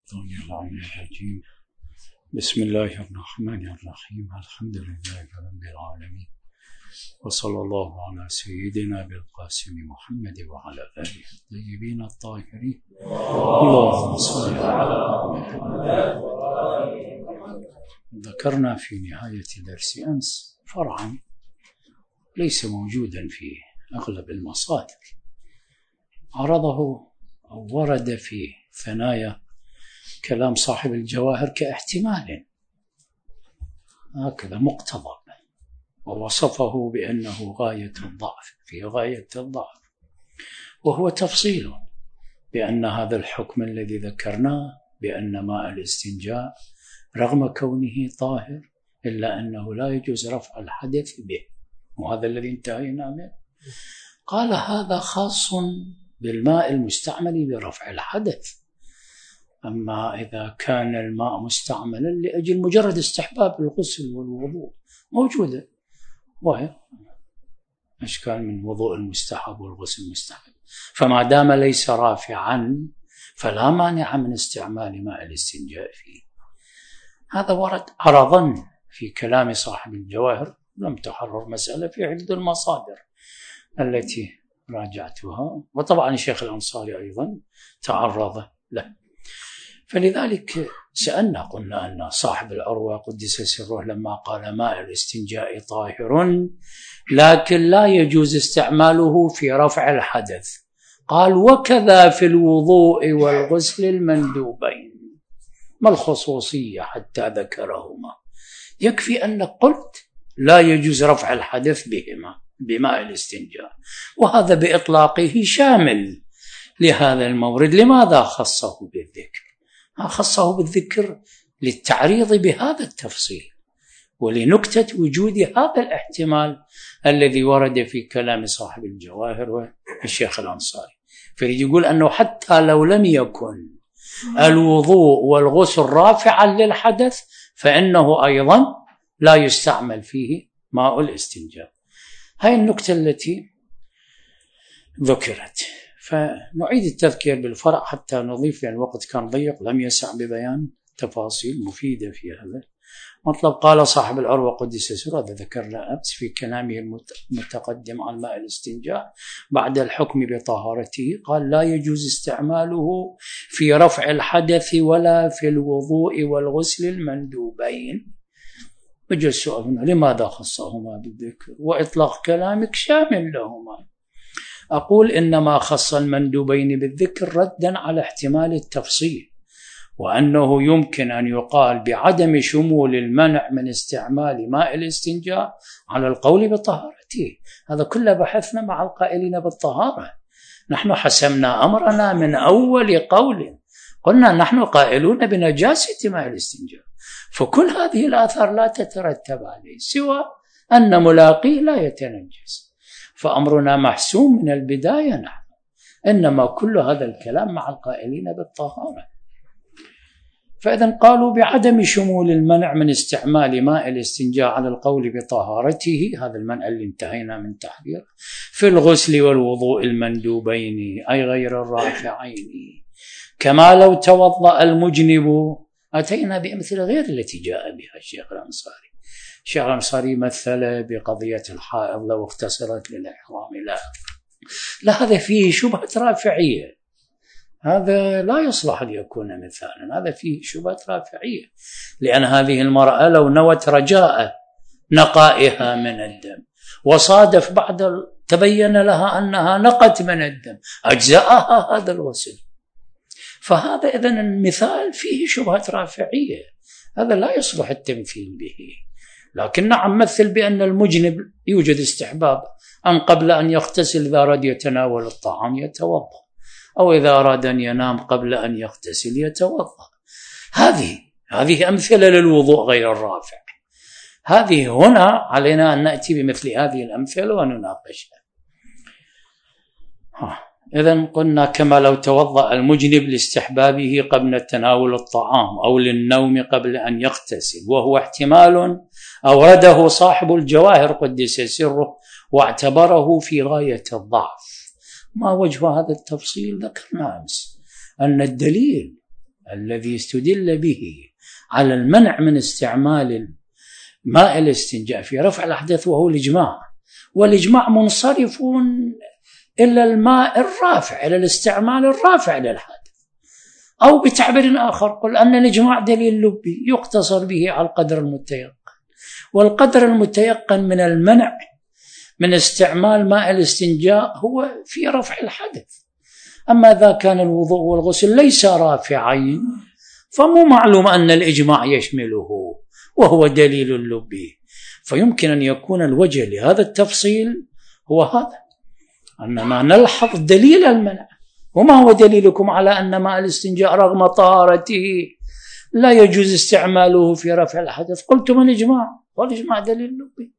الرجيم. بسم الله الرحمن الرحيم. الحمد لله رب العالمين، وصلى الله على سيدنا بالقاسم محمد وعلى آله الطيبين الطاهرين. اللهم صل على محمد. ذكرنا في نهاية درس أمس فرعا ليس موجودا في أغلب المصادر، عرضه أو ورد في ثنايا كلام صاحب الجواهر كاحتمال هكذا مقتضب، ووصفه بأنه غاية الضعف، في غاية الضعف، وهو تفصيل بأن هذا الحكم الذي ذكرناه بأن ماء الاستنجاء رغم كونه طاهر إلا أنه لا يجوز رفع الحدث به، وهذا الذي انتهينا منه. قال هذا خاص بالماء المستعمل لرفع الحدث، أما إذا كان الماء مستعملا لأجل مجرد استحباب الغسل والوضوء موجودة، وهي أشكال من وضوء المستحب والغسل المستحب، فما دام ليس رافعا فلا مانع من استعمال ماء الاستنجاء فيه. هذا ورد عرضا في كلام صاحب الجواهر، لم تحرر مسألة في عدة المصادر التي راجعتها، وطبعا الشيخ الأنصاري أيضا تعرض له. فلذلك سألنا، قلنا أن صاحب العروة قدس سره لما قال ماء الاستنجاء طاهر لكن لا يجوز استعماله في رفع الحدث، قال وكذا في الوضوء والغسل المندوبين. ما الخصوصية حتى ذكرهما؟ يكفي أن قلت لا يجوز رفع الحدث بهما بماء الاستنجاء، وهذا بإطلاقه شامل لهذا المورد. لماذا خصه بالذكر؟ خصه بالذكر للتعريض بهذا التفصيل ولنكتة وجود هذا الاحتمال الذي ورد في كلام صاحب الجواهر والشيخ الأنصاري. فيريد يقول أنه حتى لو لم يكن الوضوء والغسل رافعا للحدث فإنه أيضا لا يستعمل فيه ماء الاستنجاء. هاي النكتة التي ذكرت، فنعيد التذكير بالفرع حتى نضيف، لأن الوقت كان ضيق لم يسع ببيان تفاصيل مفيدة في هذا مطلب. قال صاحب العروة قدس سره، هذا ذكرنا أمس في كلامه المتقدم عن ماء الاستنجاء بعد الحكم بطهارته، قال لا يجوز استعماله في رفع الحدث ولا في الوضوء والغسل المندوبين. وجه السؤال هنا لماذا خصهما بالذكر وإطلاق كلامك شامل لهما؟ أقول إنما خص المندوبين بالذكر ردا على احتمال التفصيل، وأنه يمكن أن يقال بعدم شمول المنع من استعمال ماء الاستنجاء على القول بطهارته. هذا كله بحثنا مع القائلين بالطهارة، نحن حسمنا أمرنا من أول قول، قلنا نحن قائلون بنجاسة ماء الاستنجاء، فكل هذه الآثار لا تترتب عليه سوى أن ملاقيه لا يتنجس، فأمرنا محسوم من البداية نحن، إنما كل هذا الكلام مع القائلين بالطهارة. فإذا قالوا بعدم شمول المنع من استعمال ماء الاستنجاء على القول بطهارته، هذا المنع اللي انتهينا من تحريره، في الغسل والوضوء المندوبين أي غير الرافعين، كما لو توضأ المجنب. أتينا بأمثلة غير التي جاء بها الشيخ الأنصاري. الشيخ الأنصاري مثل بقضية الحائض لو اغتسلت للإحرام، لا هذا فيه شبهة رافعية، هذا لا يصلح أن يكون مثالا، هذا فيه شبهة رافعية، لأن هذه المرأة لو نوت رجاء نقائها من الدم وصادف بعد تبين لها أنها نقت من الدم أجزأها هذا الغسل، فهذا إذن المثال فيه شبهة رافعية، هذا لا يصلح التمثيل به. لكن نعم مثل بأن المجنب يوجد استحباب أن قبل أن يغتسل إذا أراد يتناول الطعام يتوضأ، أو إذا أراد أن ينام قبل أن يغتسل يتوضأ. هذه أمثلة للوضوء غير الرافع. هذه هنا علينا أن نأتي بمثل هذه الأمثلة ونناقشها. إذن قلنا كما لو توضأ المجنب لاستحبابه قبل تناول الطعام أو للنوم قبل أن يغتسل، وهو احتمال أورده صاحب الجواهر قدس سره واعتبره في غاية الضعف. ما وجه هذا التفصيل؟ ذكرنا أمس أن الدليل الذي استدل به على المنع من استعمال ماء الاستنجاء في رفع الحدث وهو الإجماع، والإجماع منصرف إلى الماء الرافع، إلى الاستعمال الرافع للحدث. أو بتعبير آخر قل أن الإجماع دليل لبي يقتصر به على القدر المتيقن، والقدر المتيقن من المنع من استعمال ماء الاستنجاء هو في رفع الحدث. أما إذا كان الوضوء والغسل ليس رافعين فمو معلوم أن الإجماع يشمله وهو دليل لبي. فيمكن أن يكون الوجه لهذا التفصيل هو هذا، أننا نلحظ دليل المنع. وما هو دليلكم على أن ماء الاستنجاء رغم طهارته لا يجوز استعماله في رفع الحدث؟ قلتم الإجماع، والإجماع دليل لبي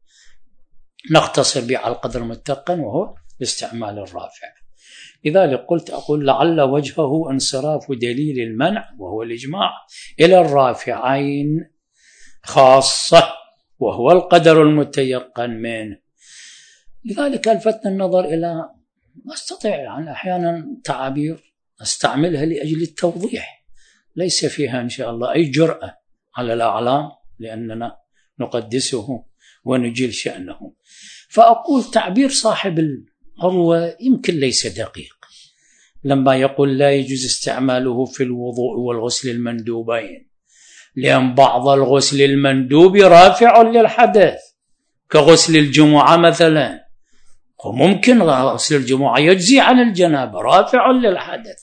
نقتصر به على القدر المتقن وهو الاستعمال الرافع. لذلك أقول لعل وجهه انصراف دليل المنع وهو الإجماع إلى الرافعين خاصة وهو القدر المتيقن منه. لذلك ألفتنا النظر إلى ما أستطيع يعني أحيانا تعابير أستعملها لأجل التوضيح ليس فيها إن شاء الله أي جرأة على الأعلام، لأننا نقدسه ونجيل شأنه. فأقول تعبير صاحب العروة يمكن ليس دقيق لما يقول لا يجوز استعماله في الوضوء والغسل المندوبين، لأن بعض الغسل المندوب رافع للحدث كغسل الجمعة مثلا، وممكن غسل الجمعة يجزي عن الجنابة رافع للحدث.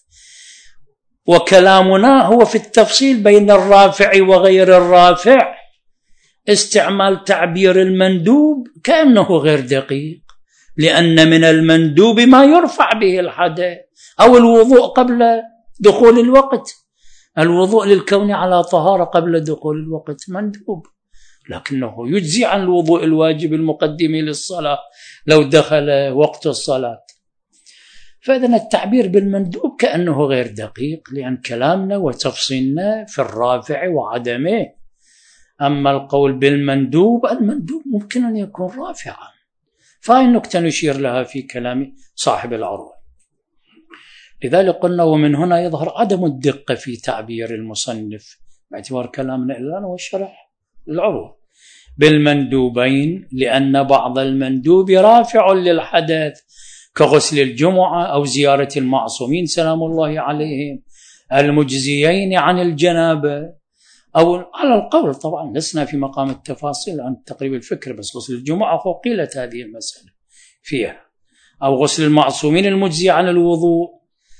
وكلامنا هو في التفصيل بين الرافع وغير الرافع. استعمال تعبير المندوب كأنه غير دقيق، لأن من المندوب ما يرفع به الحدث، أو الوضوء قبل دخول الوقت. الوضوء للكون على طهارة قبل دخول الوقت مندوب، لكنه يجزي عن الوضوء الواجب المقدم للصلاة لو دخل وقت الصلاة. فإذن التعبير بالمندوب كأنه غير دقيق، لأن كلامنا وتفصيلنا في الرافع وعدمه. أما القول بالمندوب، المندوب ممكن أن يكون رافعا، فهي النكتة نشير لها في كلام صاحب العروة. لذلك قلنا ومن هنا يظهر عدم الدقة في تعبير المصنف باعتبار كلامنا الآن والشرح العروة بالمندوبين، لأن بعض المندوب رافع للحدث كغسل الجمعة أو زيارة المعصومين سلام الله عليهم المجزيين عن الجنابة. أو على القول طبعا لسنا في مقام التفاصيل عن تقريب الفكر، بس غسل الجمعة قيلت هذه المسألة فيها، أو غسل المعصومين المجزي عن الوضوء،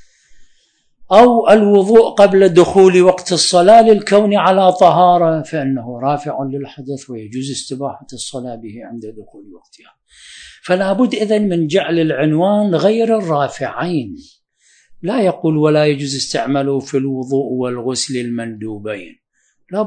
أو الوضوء قبل دخول وقت الصلاة للكون على طهارة فإنه رافع للحدث ويجوز استباحة الصلاة به عند دخول وقتها. فلا بد إذن من جعل العنوان غير الرافعين، لا يقول ولا يجوز استعماله في الوضوء والغسل المندوبين، لا،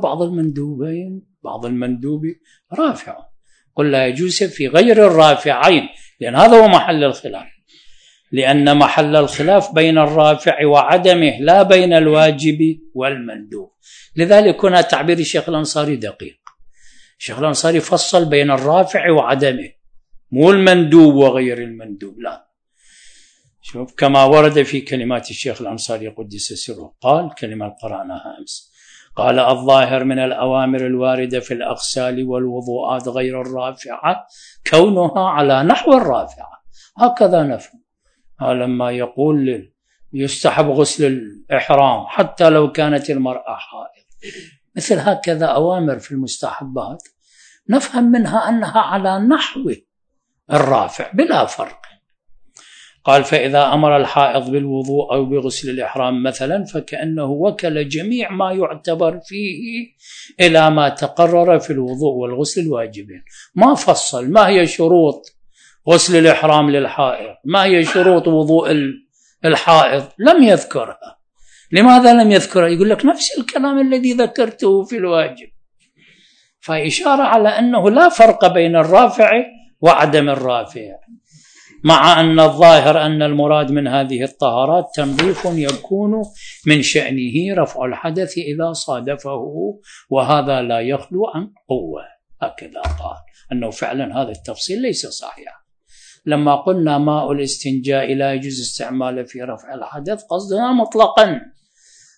بعض المندوب رافع، قل لا يجوز في غير الرافعين، لأن هذا هو محل الخلاف، لأن محل الخلاف بين الرافع وعدمه لا بين الواجب والمندوب. لذلك هنا تعبير الشيخ الأنصاري دقيق. الشيخ الأنصاري فصل بين الرافع وعدمه، مو المندوب وغير المندوب، لا. شوف كما ورد في كلمات الشيخ الأنصاري قدس سره، قال كلمة قرأناها أمس، قال الظاهر من الأوامر الواردة في الأغسال والوضوءات غير الرافعة كونها على نحو الرافعة، هكذا نفهم. لما يقول يستحب غسل الإحرام حتى لو كانت المرأة حائض، مثل هكذا أوامر في المستحبات نفهم منها أنها على نحو الرافع بلا فرق. قال فإذا أمر الحائض بالوضوء أو بغسل الإحرام مثلا فكأنه وكل جميع ما يعتبر فيه إلى ما تقرر في الوضوء والغسل الواجبين. ما فصل ما هي شروط غسل الإحرام للحائض، ما هي شروط وضوء الحائض، لم يذكرها. لماذا لم يذكرها؟ يقول لك نفس الكلام الذي ذكرته في الواجب. فإشارة على أنه لا فرق بين الرافع وعدم الرافع، مع أن الظاهر أن المراد من هذه الطهارات تنظيف يكون من شأنه رفع الحدث إذا صادفه، وهذا لا يخلو عن قوة. هكذا قال أنه فعلا هذا التفصيل ليس صحيح. لما قلنا ماء الاستنجاء لا يجوز استعماله في رفع الحدث قصدنا مطلقا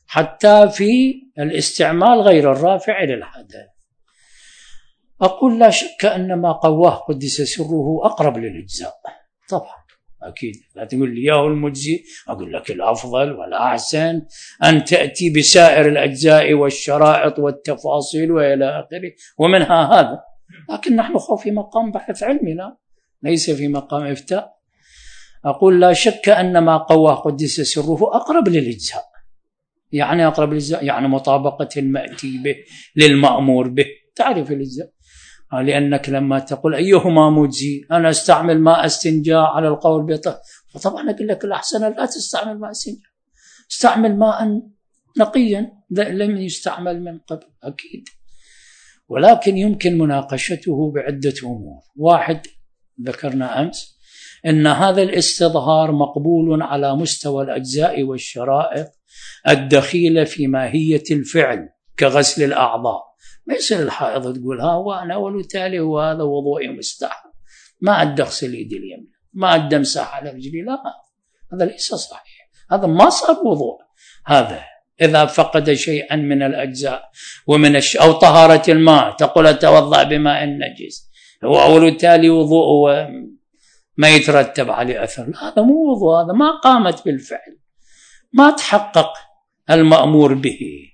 حتى في الاستعمال غير الرافع للحدث. أقول لا شك أن ما قواه قدس سره أقرب للإجزاء طبعا، أكيد. لا تقول لي ياهو المجزي، أقول لك الأفضل والأحسن أن تأتي بسائر الأجزاء والشرائط والتفاصيل وإلى آخره، ومنها هذا. لكن نحن في مقام بحث علمي، لا ليس في مقام إفتاء. أقول لا شك أن ما قواه قدس سره أقرب للإجزاء. يعني أقرب للإجزاء يعني مطابقة المأتي به للمأمور به. تعرف الإجزاء، لأنك لما تقول أيهما مجزي، أنا استعمل ماء استنجاء على القول بطهر، فطبعا أقول لك الأحسن لا تستعمل ماء استنجاء، استعمل ماء نقيا لم يستعمل من قبل، أكيد. ولكن يمكن مناقشته بعدة أمور. واحد، ذكرنا أمس أن هذا الاستظهار مقبول على مستوى الأجزاء والشرائط الدخيلة في ماهية الفعل كغسل الأعضاء. ما يصير الحائض تقول ها وأنا ولتالي وهذا وضوئي مستحب، ما أدى أغسل يدي اليمنى، ما أدى أمسح على رجلي، لا، هذا ليس صحيح، هذا ما صار وضوء. هذا إذا فقد شيئا من الأجزاء ومن أو طهارة الماء، تقول أتوضأ بماء نجس ولتالي وضوء ما يترتب عليه أثر، لا، هذا مو وضوء، هذا ما قامت بالفعل، ما تحقق المأمور به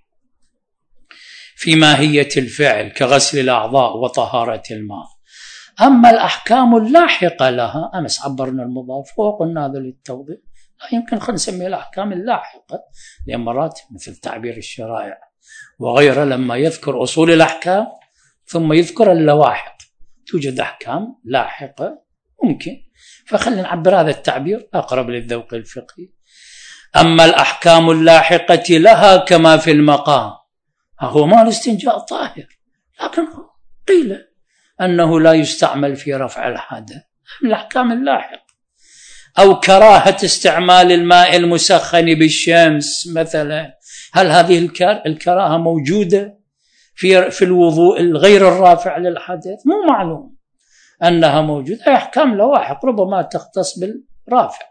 في ماهية الفعل كغسل الأعضاء وطهارة الماء. أما الأحكام اللاحقة لها، أمس عبرنا المضاف وقلنا هذا للتوضيح، لا يمكن خلينا نسميها الأحكام اللاحقة، لأن مرات مثل تعبير الشرائع وغيره لما يذكر أصول الأحكام ثم يذكر اللواحق، توجد أحكام لاحقة ممكن، فخلينا نعبر هذا التعبير أقرب للذوق الفقهي. أما الأحكام اللاحقة لها كما في المقام، هو ما الاستنجاء طاهر، لكن قيل أنه لا يستعمل في رفع الحدث، الأحكام اللاحقة. أو كراهة استعمال الماء المسخن بالشمس مثلا، هل هذه الكراهة موجودة في الوضوء الغير الرافع للحدث؟ مو معلوم أنها موجودة، أحكام لواحق ربما تختص بالرافع.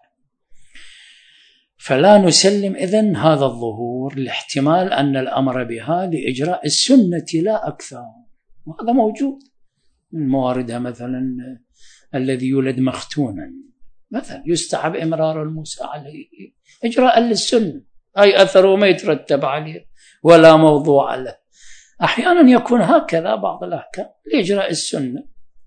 فلا نسلم إذن هذا الظهور لاحتمال أن الأمر بها لإجراء السنة لا أكثر، وهذا موجود من مواردها. مثلا الذي يولد مختونا مثلا يستحب إمرار الموسى عليه إجراء للسنة، أي أثره ما يترتب عليه ولا موضوع له. أحيانا يكون هكذا بعض الأحكام لإجراء السنة،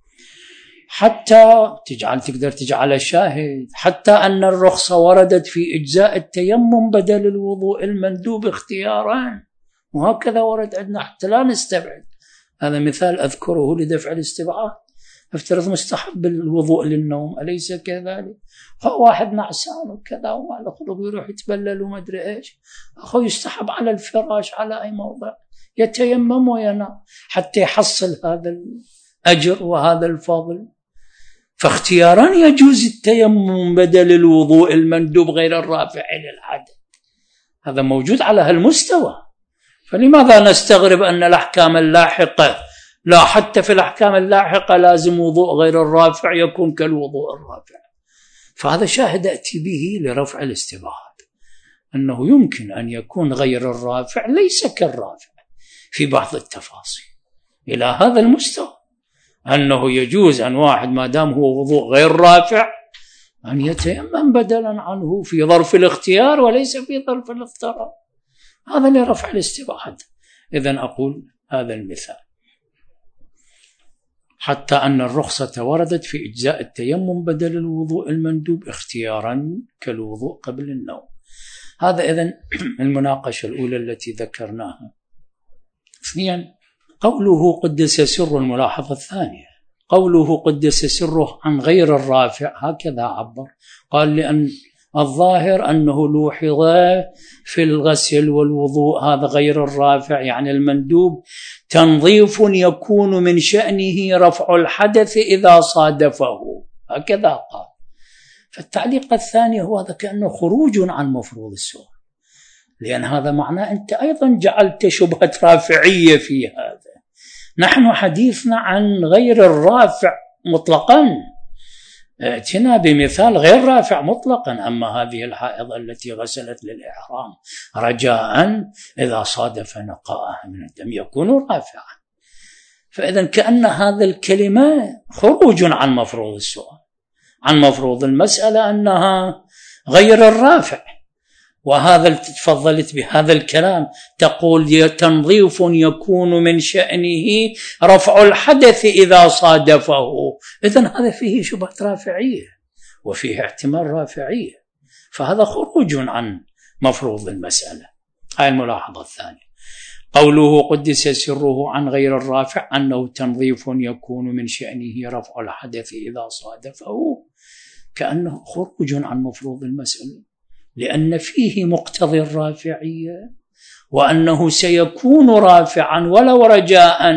حتى تقدر تجعل شاهد، حتى أن الرخصة وردت في إجزاء التيمم بدل الوضوء المندوب اختيارا، وهكذا ورد عندنا حتى لا نستبعد. هذا مثال أذكره لدفع الاستبعاد. افترض مستحب الوضوء للنوم، أليس كذلك؟ واحد نعسان وكذا وما له خلق يروح يتبلل وما أدري إيش، أخو يستحب على الفراش على أي موضع يتيمم وينام حتى يحصل هذا الأجر وهذا الفضل. فاختيارا يجوز التيمم بدل الوضوء المندوب غير الرافع للحدث، هذا موجود على هالمستوى. فلماذا نستغرب أن الأحكام اللاحقة لا، حتى في الأحكام اللاحقة لازم وضوء غير الرافع يكون كالوضوء الرافع؟ فهذا شاهد أتي به لرفع الاستبعاد، أنه يمكن أن يكون غير الرافع ليس كالرافع في بعض التفاصيل إلى هذا المستوى، أنه يجوز أن واحد ما دام هو وضوء غير رافع أن يتيمم بدلا عنه في ظرف الاختيار وليس في ظرف الاضطرار، هذا لرفع الاستبعاد. إذن أقول هذا المثال، حتى أن الرخصة وردت في إجزاء التيمم بدل الوضوء المندوب اختيارا كالوضوء قبل النوم. هذا إذن المناقشة الأولى التي ذكرناها. اثنين، قوله قدس سر، الملاحظة الثانية، قوله قدس سره عن غير الرافع، هكذا عبر، قال لأن الظاهر أنه لوحظ في الغسل والوضوء هذا غير الرافع يعني المندوب تنظيف يكون من شأنه رفع الحدث إذا صادفه، هكذا قال. فالتعليق الثاني هو هذا كأنه خروج عن مفروض السؤال، لأن هذا معناه أنت أيضا جعلت شبهة رافعية في هذا. نحن حديثنا عن غير الرافع مطلقا، ائتنا بمثال غير رافع مطلقا. أما هذه الحائض التي غسلت للإحرام رجاء إذا صادف نقاءها من الدم يكون رافعا. فإذا كأن هذا الكلمة خروج عن مفروض السؤال، عن مفروض المسألة أنها غير الرافع. وهذا تفضلت بهذا الكلام، تقول تنظيف يكون من شأنه رفع الحدث إذا صادفه. إذن هذا فيه شبهة رافعية وفيه احتمال رافعية، فهذا خروج عن مفروض المسألة. هاي الملاحظة الثانية. قوله قدس سره عن غير الرافع أنه تنظيف يكون من شأنه رفع الحدث إذا صادفه، كأنه خروج عن مفروض المسألة، لأن فيه مقتضي الرافعية وأنه سيكون رافعا ولو رجاء،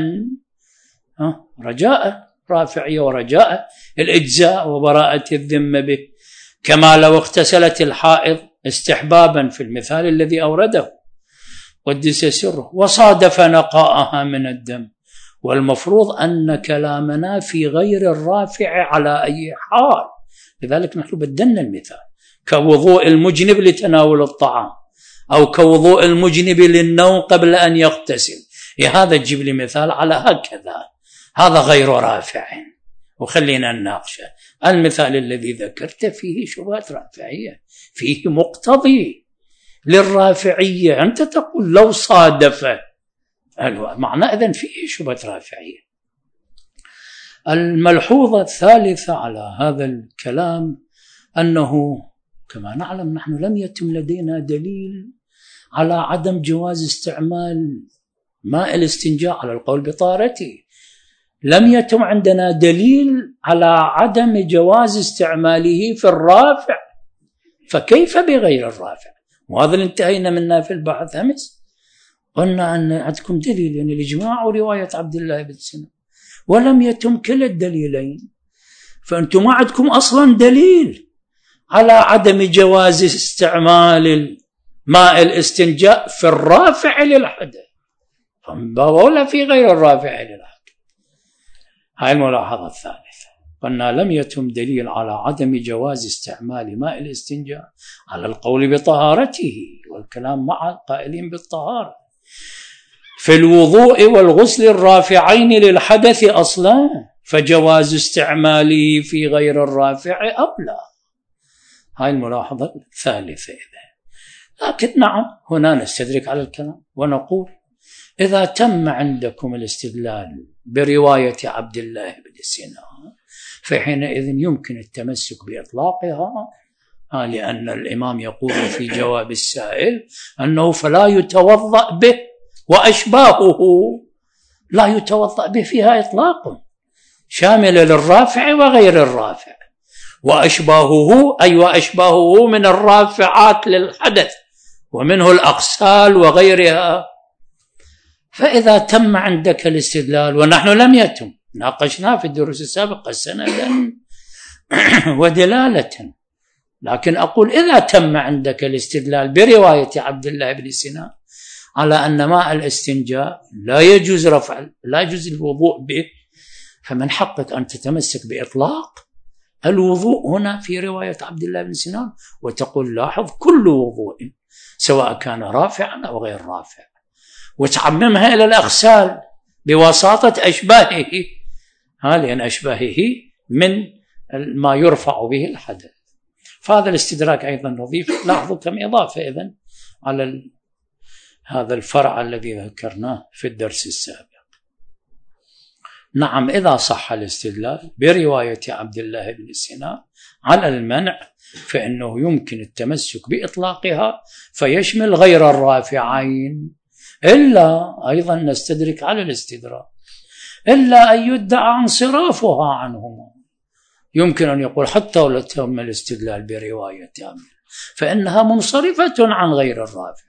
رجاء رافعية ورجاء الإجزاء وبراءة الذمة به، كما لو اغتسلت الحائض استحبابا في المثال الذي أورده قدس سره وصادف نقاءها من الدم. والمفروض أن كلامنا في غير الرافع على أي حال، لذلك نحن بدلنا المثال، كوضوء المجنب لتناول الطعام أو كوضوء المجنب للنوم قبل أن يغتسل. هذا تجيب لي مثال على هكذا، هذا غير رافع. وخلينا نناقشه. المثال الذي ذكرت فيه شبهة رافعية، فيه مقتضي للرافعية. أنت تقول لو صادف، معنى إذن فيه شبهة رافعية. الملحوظة الثالثة على هذا الكلام أنه كما نعلم نحن لم يتم لدينا دليل على عدم جواز استعمال ماء الاستنجاء على القول بطهارته. لم يتم عندنا دليل على عدم جواز استعماله في الرافع، فكيف بغير الرافع؟ وهذا اللي انتهينا منه في البحث أمس، قلنا أن عندكم دليل يعني الإجماع ورواية عبد الله بن سنان، ولم يتم كلا الدليلين، فأنتم ما عندكم أصلا دليل على عدم جواز استعمال ماء الاستنجاء في الرافع للحدث، ولا في غير الرافع للحدث. هاي الملاحظة الثالثة. قلنا لم يتم دليل على عدم جواز استعمال ماء الاستنجاء على القول بطهارته، والكلام مع القائلين بالطهارة، في الوضوء والغسل الرافعين للحدث أصلا، فجواز استعماله في غير الرافع أولى. هاي الملاحظة الثالثة. لكن نعم هنا نستدرك على الكلام ونقول إذا تم عندكم الاستدلال برواية عبد الله بن سنان فحينئذ يمكن التمسك بإطلاقها، لأن الإمام يقول في جواب السائل أنه فلا يتوضأ به وأشباهه لا يتوضأ به، فيها إطلاق شامل للرافع وغير الرافع، وأشباهه أي وأشباهه من الرافعات للحدث ومنه الأغسال وغيرها. فإذا تم عندك الاستدلال، ونحن لم يتم، ناقشنا في الدروس السابقة سندا ودلالة، لكن أقول إذا تم عندك الاستدلال برواية عبد الله بن سنان على أن ماء الاستنجاء لا يجوز الوضوء به، فمن حقك أن تتمسك بإطلاق الوضوء هنا في رواية عبد الله بن سنان، وتقول لاحظ كل وضوء سواء كان رافعا أو غير رافع، وتعممها إلى الأغسال بواسطة أشباهه، لأن أشباهه من ما يرفع به الحدث. فهذا الاستدراك أيضا نضيف، لاحظوا كم إضافة إذن على هذا الفرع الذي ذكرناه في الدرس السابق. نعم إذا صح الاستدلال برواية عبد الله بن سنان على المنع فإنه يمكن التمسك بإطلاقها فيشمل غير الرافعين، إلا أيضا نستدرك على الاستدراك إلا أن يدعى انصرافها عنهما. يمكن أن يقول حتى ولو تم الاستدلال برواية فإنها منصرفة عن غير الرافع،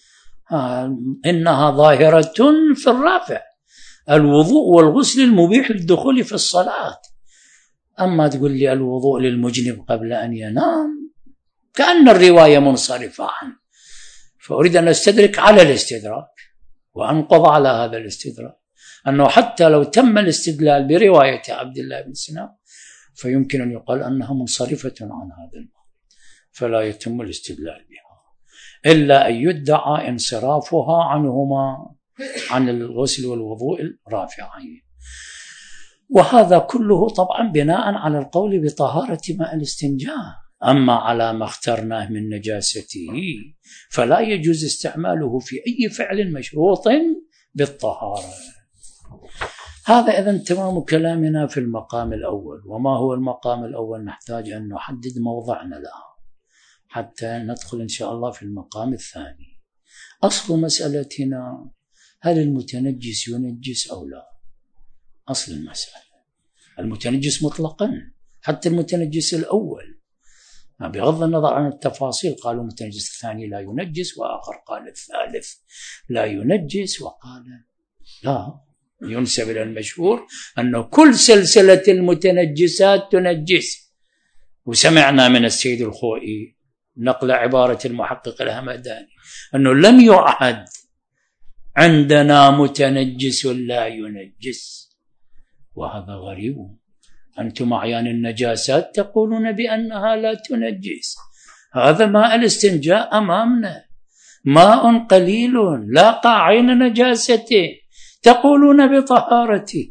إنها ظاهرة في الرافع، الوضوء والغسل المبيح للدخول في الصلاة. أما تقول لي الوضوء للمجنب قبل أن ينام، كأن الرواية منصرفة عنه، فأريد أن أستدرك على الاستدراك وأنقض على هذا الاستدراك أنه حتى لو تم الاستدلال برواية عبد الله بن سنان فيمكن أن يقال أنها منصرفة عن هذا الماء، فلا يتم الاستدلال بها إلا أن يدعى انصرافها عنهما، عن الغسل والوضوء الرافعين. وهذا كله طبعا بناء على القول بطهارة ماء الاستنجاء. أما على ما اخترناه من نجاسته فلا يجوز استعماله في أي فعل مشروط بالطهارة. هذا إذن تمام كلامنا في المقام الأول. وما هو المقام الأول؟ نحتاج أن نحدد موضعنا لها حتى ندخل إن شاء الله في المقام الثاني. أصل مسألتنا: هل المتنجس ينجس أو لا؟ أصل المسألة المتنجس مطلقا، حتى المتنجس الأول، بغض النظر عن التفاصيل. قالوا المتنجس الثاني لا ينجس، وآخر قال الثالث لا ينجس، وقال لا. ينسب إلى المشهور أنه كل سلسلة المتنجسات تنجس. وسمعنا من السيد الخوئي نقل عبارة المحقق الهمداني أنه لم يعهد عندنا متنجس لا ينجس، وهذا غريب. أنتم أعيان النجاسات تقولون بأنها لا تنجس. هذا ماء الاستنجاء أمامنا، ماء قليل لاقى عين نجاسته، تقولون بطهارته.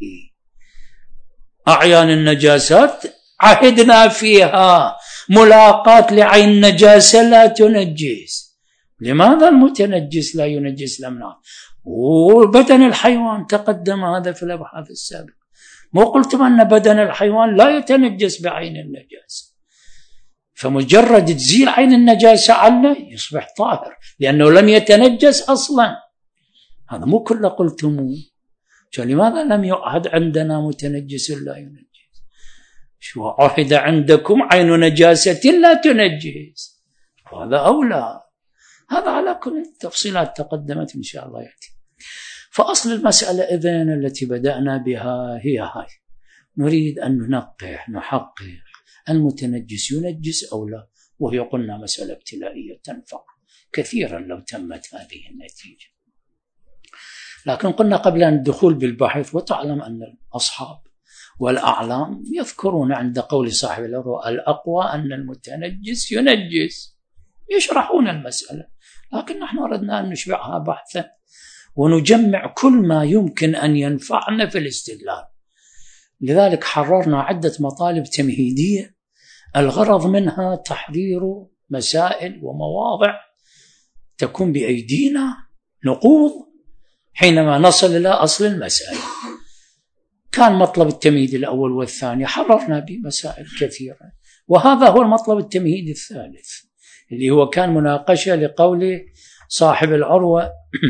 أعيان النجاسات عهدنا فيها ملاقاة لعين النجاسة لا تنجس. لماذا المتنجس لا ينجس؟ لم نعرف. وبدن الحيوان تقدم هذا في الأبحاث السابقة. مو قلتم أن بدن الحيوان لا يتنجس بعين النجاسة، فمجرد تزيل عين النجاسة عنه يصبح طاهر لأنه لم يتنجس أصلا. هذا مو كله قلتم. لماذا لم يعهد عندنا متنجس لا ينجس؟ شو عهد عندكم عين نجاسة لا تنجس؟ هذا أولى. هذا على كل التفصيلات تقدمت إن شاء الله يأتي. فأصل المسألة إذن التي بدأنا بها هي هاي. نريد أن ننقح نحقق المتنجس ينجس أو لا، وهي قلنا مسألة ابتلائية تنفع كثيرا لو تمت هذه النتيجة. لكن قلنا قبل أن الدخول بالبحث، وتعلم أن الأصحاب والأعلام يذكرون عند قول صاحب الأقوى أن المتنجس ينجس، يشرحون المسألة. لكن نحن أردنا أن نشبعها بحثا ونجمع كل ما يمكن أن ينفعنا في الاستدلال. لذلك حررنا عدة مطالب تمهيدية الغرض منها تحرير مسائل ومواضع تكون بأيدينا نقوض حينما نصل إلى أصل المسألة. كان مطلب التمهيد الأول والثاني حررنا بمسائل كثيرة، وهذا هو المطلب التمهيد الثالث اللي هو كان مناقشة لقول صاحب العروة.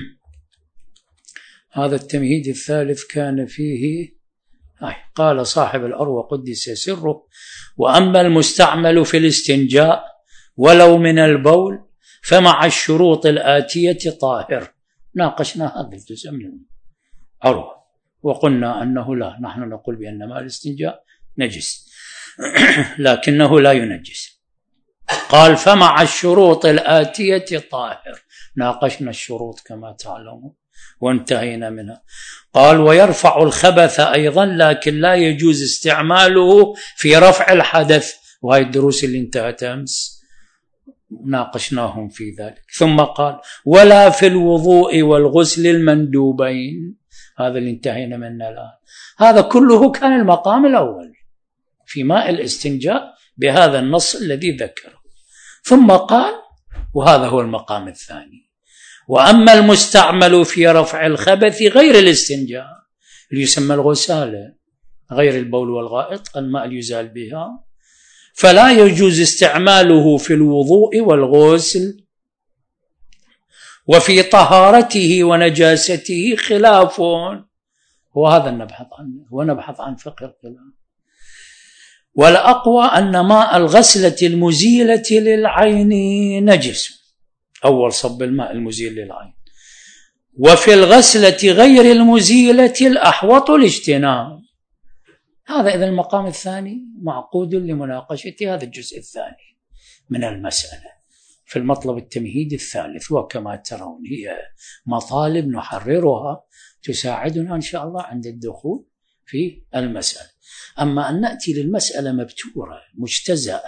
هذا التمهيد الثالث كان فيه قال صاحب العروة قدس سره: وأما المستعمل في الاستنجاء ولو من البول فمع الشروط الآتية طاهر. ناقشنا هذا الجزء من العروة وقلنا أنه لا، نحن نقول بأن ماء الاستنجاء نجس لكنه لا ينجس. قال فمع الشروط الآتية طاهر. ناقشنا الشروط كما تعلمون وانتهينا منها. قال ويرفع الخبث أيضا لكن لا يجوز استعماله في رفع الحدث، وهي الدروس اللي انتهت أمس ناقشناهم في ذلك. ثم قال ولا في الوضوء والغسل المندوبين، هذا اللي انتهينا منه الآن. هذا كله كان المقام الأول في ماء الاستنجاء بهذا النص الذي ذكره. ثم قال وهذا هو المقام الثاني: وأما المستعمل في رفع الخبث غير الاستنجاء اللي يسمى الغسالة، غير البول والغائط، الماء اللي يزال بها، فلا يجوز استعماله في الوضوء والغسل، وفي طهارته ونجاسته خلاف، وهذا نبحث عنه ونبحث عن فقه الكلام. والأقوى أن ماء الغسلة المزيلة للعين نجس، أول صب الماء المزيل للعين، وفي الغسلة غير المزيلة الأحوط الاجتناب. هذا إذا المقام الثاني معقود لمناقشة هذا الجزء الثاني من المسألة في المطلب التمهيد الثالث. وكما ترون هي مطالب نحررها تساعدنا إن شاء الله عند الدخول في المسألة. أما أن نأتي للمسألة مبتورة مجتزأة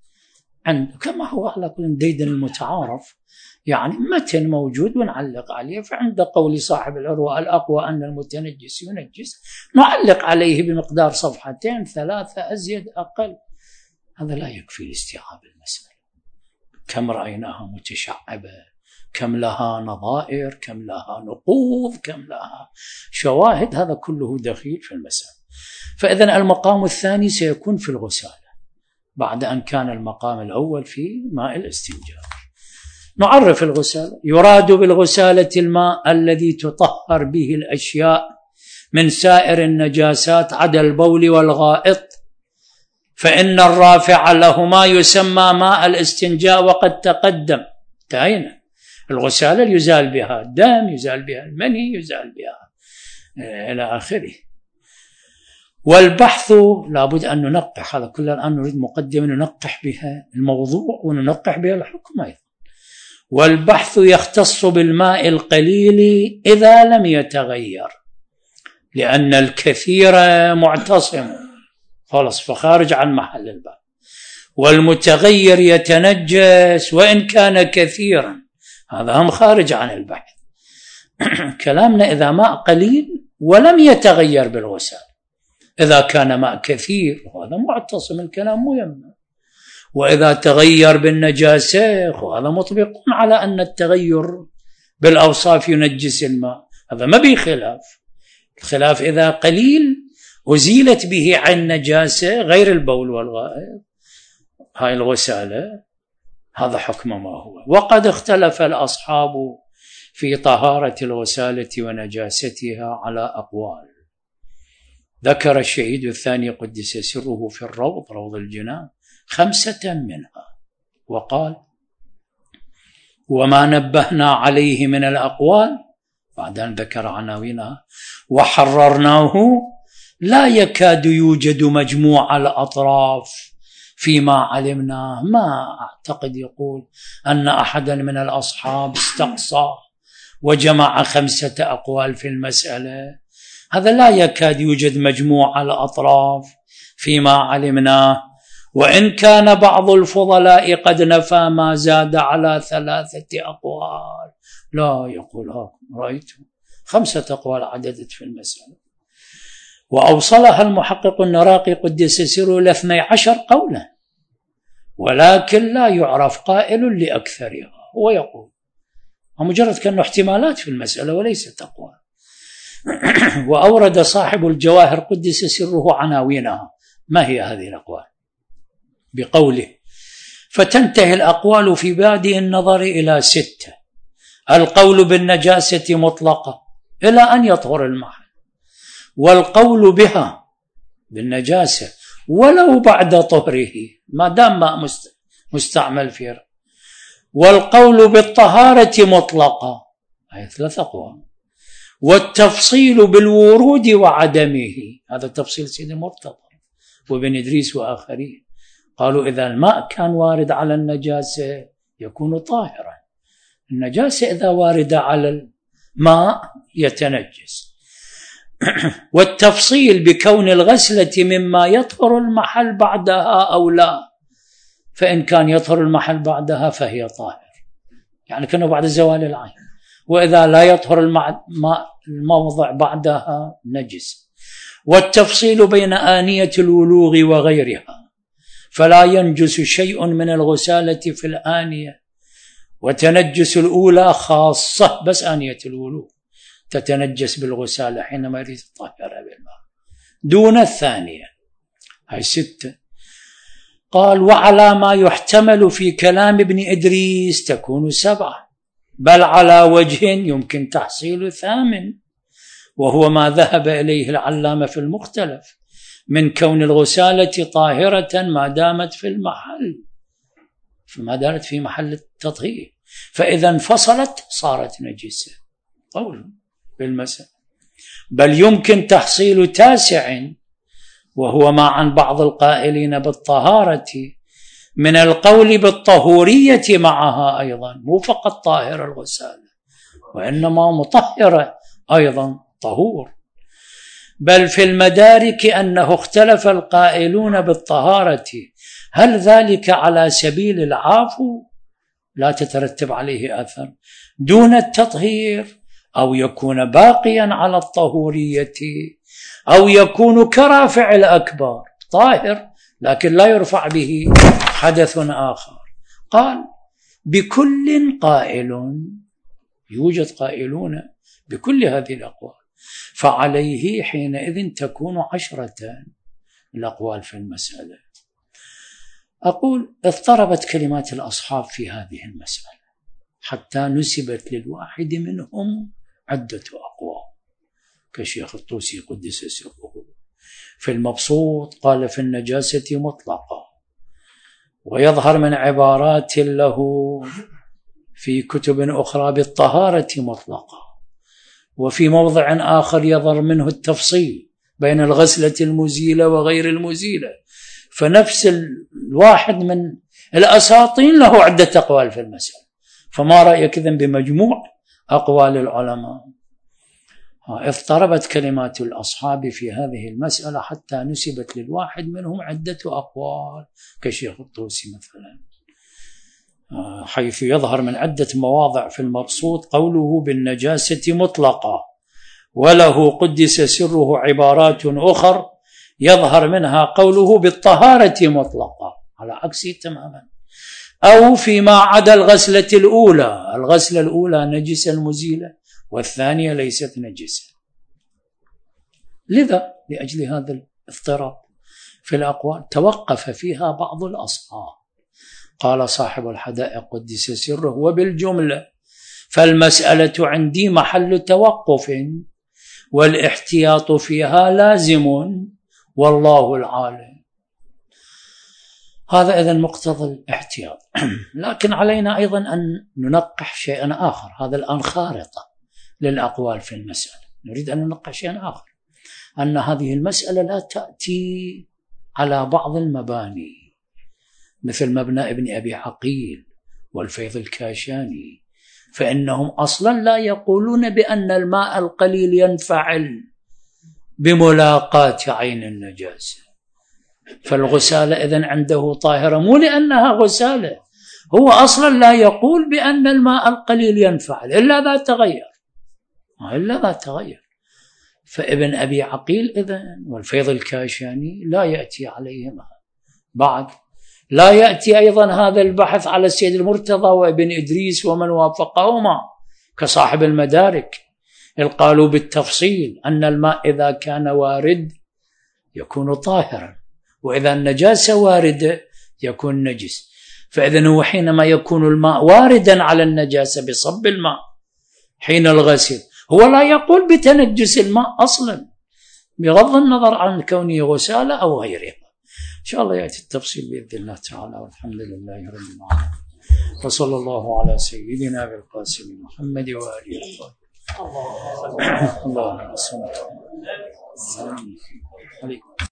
كما هو على كل ديدن المتعارف، يعني متن موجود ونعلق عليه. فعند قول صاحب العروة الأقوى أن المتنجس ينجس، نعلق عليه بمقدار صفحتين 3 أزيد أقل. هذا لا يكفي لاستيعاب المسألة. كم رأيناها متشعبة، كم لها نظائر، كم لها نقوض، كم لها شواهد، هذا كله دخيل في المسألة. فإذن المقام الثاني سيكون في الغسالة بعد أن كان المقام الأول في ماء الاستنجاء. نعرف الغسالة. يراد بالغسالة الماء الذي تطهر به الأشياء من سائر النجاسات عدا البول والغائط، فإن الرافع لهما يسمى ماء الاستنجاء وقد تقدم انتهينا. الغسالة يزال بها الدم، يزال بها المني، يزال بها إلى آخره. والبحث لابد أن ننقح، هذا كله الآن نريد مقدمة ننقح بها الموضوع وننقح بها الحكم أيضا. والبحث يختص بالماء القليل إذا لم يتغير، لأن الكثير معتصم خلاص فخارج عن محل البحث، والمتغير يتنجس وإن كان كثيرا، هذا هم خارج عن البحث. كلامنا إذا ماء قليل ولم يتغير بالغسال. إذا كان ماء كثير هذا معتصم، الكلام مهم. وإذا تغير بالنجاسة هذا مطبق على أن التغير بالأوصاف ينجس الماء، هذا ما به خلاف. الخلاف إذا قليل أزيلت به عن نجاسة غير البول والغائط، هاي الغسالة هذا حكم ما هو. وقد اختلف الأصحاب في طهارة الغسالة ونجاستها على أقوال. ذكر الشهيد الثاني قدس سره في الروض، روض الجنان، 5 منها، وقال: وما نبهنا عليه من الأقوال، بعد أن ذكر عناوينها، وحررناه، لا يكاد يوجد مجموع الأطراف فيما علمنا. ما أعتقد يقول أن أحدا من الأصحاب استقصى وجمع 5 أقوال في المسألة. هذا لا يكاد يوجد مجموع الأطراف فيما علمنا، وإن كان بعض الفضلاء قد نفى ما زاد على 3 أقوال. لا يقول هاكم رأيتم 5 أقوال عددت في المسألة، وأوصلها المحقق النراقي قدس سره ل 12 قولا، ولكن لا يعرف قائل لأكثرها. هو يقول مجرد كأنه احتمالات في المسألة وليست أقوال. وأورد صاحب الجواهر قدس سره عناوينها. ما هي هذه الأقوال؟ بقوله: فتنتهي الأقوال في بادئ النظر إلى 6. القول بالنجاسة مطلقة إلى أن يطهر المحل، والقول بها بالنجاسة ولو بعد طهره ما دام ماء مستعمل فيه، والقول بالطهارة مطلقة، هي 3 أقوال، والتفصيل بالورود وعدمه، هذا تفصيل سيد المرتضى وابن إدريس وآخرين، قالوا إذا الماء كان وارد على النجاسة يكون طاهرا، النجاسة إذا واردة على الماء يتنجس. والتفصيل بكون الغسلة مما يطهر المحل بعدها أو لا، فإن كان يطهر المحل بعدها فهي طاهر، يعني كأنه بعد زوال العين، وإذا لا يطهر الموضع بعدها نجس. والتفصيل بين آنية الولوغ وغيرها، فلا ينجس شيء من الغسالة في الآنية، وتنجس الأولى خاصة، بس آنية الولوغ تتنجس بالغسالة حينما يريد الطهارة بالماء، دون الثانية. هاي 6. قال: وعلى ما يحتمل في كلام ابن إدريس تكون 7، بل على وجه يمكن تحصيل 8، وهو ما ذهب إليه العلامة في المختلف من كون الغسالة طاهرة ما دامت في المحل، فما دامت في محل التطهير، فإذا انفصلت صارت نجسة، قول بالمسألة. بل يمكن تحصيل 9، وهو ما عن بعض القائلين بالطهارة من القول بالطهورية معها أيضا، مو فقط طاهر الغسالة وإنما مطهرة أيضا طهور. بل في المدارك أنه اختلف القائلون بالطهارة، هل ذلك على سبيل العفو لا تترتب عليه أثر دون التطهير، أو يكون باقيا على الطهورية، أو يكون كرافع الأكبر طاهر لكن لا يرفع به حدث آخر. قال بكل قائل، يوجد قائلون بكل هذه الأقوال، فعليه حينئذ تكون 10 الأقوال في المسألة. أقول اضطربت كلمات الأصحاب في هذه المسألة حتى نسبت للواحد منهم عدة أقوال، كشيخ الطوسي قدس سره في المبسوط قال في النجاسة مطلقة، ويظهر من عبارات له في كتب أخرى بالطهارة مطلقة، وفي موضع آخر يظهر منه التفصيل بين الغسلة المزيلة وغير المزيلة. فنفس الواحد من الأساطين له عدة أقوال في المسألة، فما رأيك إذن بمجموع أقوال العلماء؟ اضطربت كلمات الأصحاب في هذه المسألة حتى نسبت للواحد منهم عدة أقوال، كشيخ الطوسي مثلا، حيث يظهر من عدة مواضع في المبسوط قوله بالنجاسة مطلقة، وله قدس سره عبارات أخر يظهر منها قوله بالطهارة مطلقة على عكسه تماما، أو فيما عدا الغسلة الأولى، الغسلة الأولى نجسة المزيلة والثانية ليست نجسة. لذا لأجل هذا الاضطراب في الأقوال توقف فيها بعض الأصحاب. قال صاحب الحدائق قدس سره وبالجملة فالمسألة عندي محل توقف والاحتياط فيها لازم والله العالم. هذا إذن مقتضى الاحتياط. لكن علينا أيضا أن ننقح شيئا آخر، هذا الآن خارطة للأقوال في المسألة، نريد أن ننقح شيئا آخر، أن هذه المسألة لا تأتي على بعض المباني مثل مبنى ابن أبي عقيل والفيض الكاشاني، فإنهم أصلا لا يقولون بأن الماء القليل ينفعل بملاقاة عين النجاسة، فالغسالة إذن عنده طاهرة مو لأنها غسالة، هو أصلا لا يقول بأن الماء القليل ينفعل إلا ذا تغير. فابن أبي عقيل إذن والفيض الكاشاني لا يأتي عليهما. بعد لا يأتي أيضا هذا البحث على السيد المرتضى وابن إدريس ومن وافقهما كصاحب المدارك، قالوا بالتفصيل أن الماء إذا كان وارد يكون طاهرا، وإذا النجاسة واردة يكون نجس. فإذن هو حينما يكون الماء واردا على النجاسة بصب الماء حين الغسل، هو لا يقول بتنجس الماء أصلا بغض النظر عن كونه غسالة أو غيرها. إن شاء الله يأتي التفصيل بإذن الله تعالى، والحمد لله رب العالمين، وصلى الله على سيدنا بالقاسم محمد وآله الطاهرين. اللهم صل على